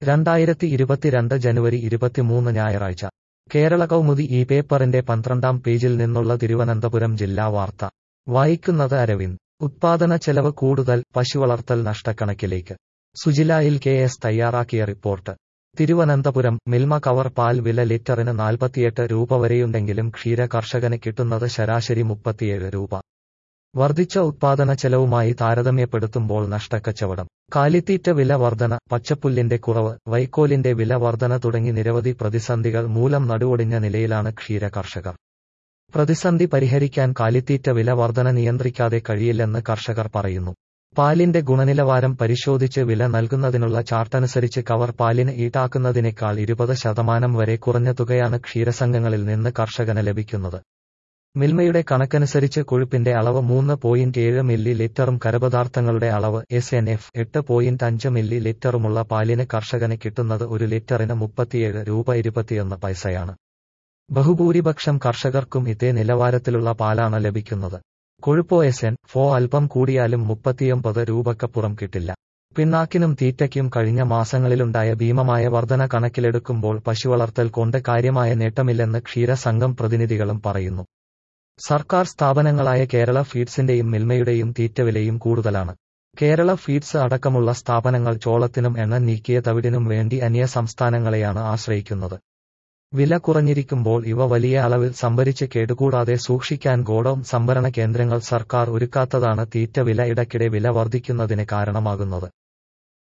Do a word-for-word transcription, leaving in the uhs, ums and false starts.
രണ്ടായിരത്തി ഇരുപത്തിരണ്ട് ജനുവരി ഇരുപത്തിമൂന്ന് ഞായറാഴ്ച കേരള കൗമുദി ഈ പേപ്പറിന്റെ പന്ത്രണ്ടാം പേജിൽ നിന്നുള്ള തിരുവനന്തപുരം ജില്ലാ വാർത്ത വായിക്കുന്നത് അരവിന്ദ്. ഉത്പാദന ചെലവ് കൂടുതൽ, പശുവളർത്തൽ നഷ്ടക്കണക്കിലേക്ക്. സുജിലായിൽ കെ എസ് തയ്യാറാക്കിയ റിപ്പോർട്ട്. തിരുവനന്തപുരം. മിൽമ കവർ പാൽ വില ലിറ്ററിന് നാൽപ്പത്തിയെട്ട് രൂപ വരെയുണ്ടെങ്കിലും ക്ഷീര കർഷകന് കിട്ടുന്നത് ശരാശരി മുപ്പത്തിയേഴ് രൂപ. വർദ്ധിച്ച ഉത്പാദന ചെലവുമായി താരതമ്യപ്പെടുത്തുമ്പോൾ നഷ്ടക്കച്ചവടം. കാലിത്തീറ്റ വില വർധന, പച്ചപ്പുല്ലിന്റെ കുറവ്, വൈക്കോലിന്റെ വില വർധന തുടങ്ങി നിരവധി പ്രതിസന്ധികൾ മൂലം നടുവൊടിഞ്ഞ നിലയിലാണ് ക്ഷീര കർഷകർ. പ്രതിസന്ധി പരിഹരിക്കാൻ കാലിത്തീറ്റ വില വർധന നിയന്ത്രിക്കാതെ കഴിയില്ലെന്ന് കർഷകർ പറയുന്നു. പാലിന്റെ ഗുണനിലവാരം പരിശോധിച്ച് വില നൽകുന്നതിനുള്ള ചാർട്ടനുസരിച്ച് കവർ പാലിന് ഈടാക്കുന്നതിനേക്കാൾ ഇരുപത് ശതമാനം വരെ കുറഞ്ഞ തുകയാണ് ക്ഷീരസംഘങ്ങളിൽ നിന്ന് കർഷകന് ലഭിക്കുന്നത്. മിൽമയുടെ കണക്കനുസരിച്ച് കൊഴുപ്പിന്റെ അളവ് മൂന്ന് പോയിന്റ് ഏഴ് മില്ലി ലിറ്ററും കരപദാർത്ഥങ്ങളുടെ അളവ് എസ് എൻ എഫ് എട്ട് പോയിന്റ് അഞ്ച് മില്ലി ലിറ്ററുമുള്ള പാലിന് കർഷകന് കിട്ടുന്നത് ഒരു ലിറ്ററിന് മുപ്പത്തിയേഴ് രൂപ ഇരുപത്തിയൊന്ന് പൈസയാണ്. ബഹുഭൂരിപക്ഷം കർഷകർക്കും ഇതേ നിലവാരത്തിലുള്ള പാലാണ് ലഭിക്കുന്നത്. കൊഴുപ്പോ എസ് എൻ ഫോ അല്പം കൂടിയാലും മുപ്പത്തിയൊമ്പത് രൂപക്കപ്പുറം കിട്ടില്ല. പിണ്ണാക്കിനും തീറ്റയ്ക്കും കഴിഞ്ഞ മാസങ്ങളിലുണ്ടായ ഭീമമായ വർധന കണക്കിലെടുക്കുമ്പോൾ പശുവളർത്തൽ കൊണ്ട് കാര്യമായ നേട്ടമില്ലെന്ന് ക്ഷീരസംഘം പ്രതിനിധികളും പറയുന്നു. സർക്കാർ സ്ഥാപനങ്ങളായ കേരള ഫീഡ്സിന്റെയും മിൽമയുടെയും തീറ്റവിലയും കൂടുതലാണ്. കേരള ഫീഡ്സ് അടക്കമുള്ള സ്ഥാപനങ്ങൾ ചോളത്തിനും എണ്ണ നീക്കിയ തവിടിനും വേണ്ടി അന്യ സംസ്ഥാനങ്ങളെയാണ് ആശ്രയിക്കുന്നത്. വില കുറഞ്ഞിരിക്കുമ്പോൾ ഇവ വലിയ അളവിൽ സംഭരിച്ച് കേടുകൂടാതെ സൂക്ഷിക്കാൻ ഗോഡൌൺ സംഭരണ കേന്ദ്രങ്ങൾ സർക്കാർ ഒരുക്കാത്തതാണ് തീറ്റ വില ഇടയ്ക്കിടെ വില വർദ്ധിക്കുന്നതിന് കാരണമാകുന്നത്.